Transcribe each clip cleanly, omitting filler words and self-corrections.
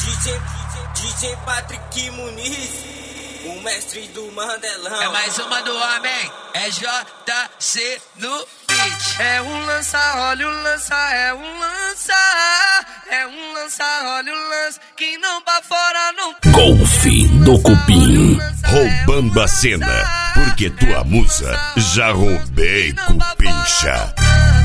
DJ Patrick Muniz, o mestre do Mandelão. É mais uma do homem, é JC no beat. É um lança, olha o lança, é um lança. É um lança, olha o lança, que não pra fora não. Golfe do Cupim, roubando a cena, porque tua musa já roubei, cupincha.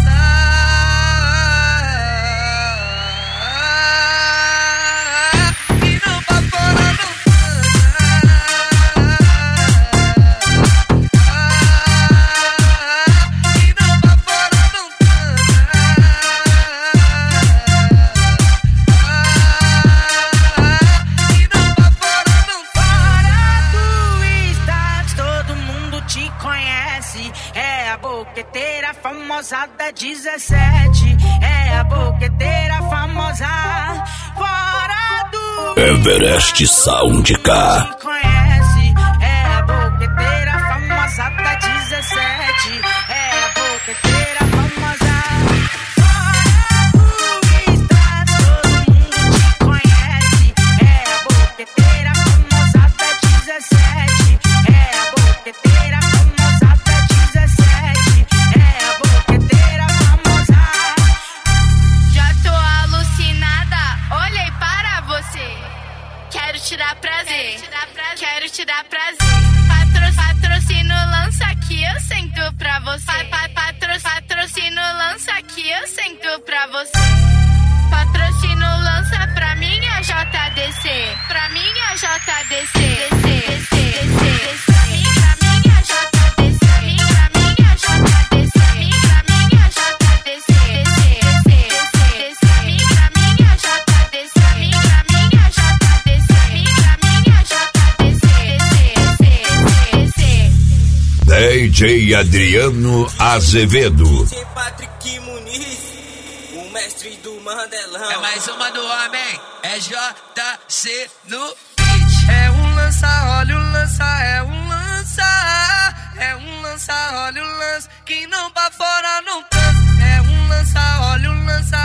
É a boqueteira famosa da 17. É a boqueteira famosa fora do Everest Sound K. Conhece? É a boqueteira famosa da 17. É a boqueteira famosa fora do estado. Todo mundo te conhece. É a boqueteira famosa da 17. É a boqueteira famosa da 17. É a boqueteira famosa. Já tô alucinada, olhei para você. Quero te dar prazer, quero te dar prazer. Patrocínio lança que eu sento pra você. Patrocínio lança que eu sento pra você. Patrocínio lança pra minha JDC. Pra minha JDC. DJ Adriano Azevedo. DJ Patrick Muniz, o mestre do Mandelão. É mais uma do homem, é JC no beat. É um lança, olha o lança, é um lança. É um lança, olha o lança, que não pra fora não cansa. É um lança, olha o lança,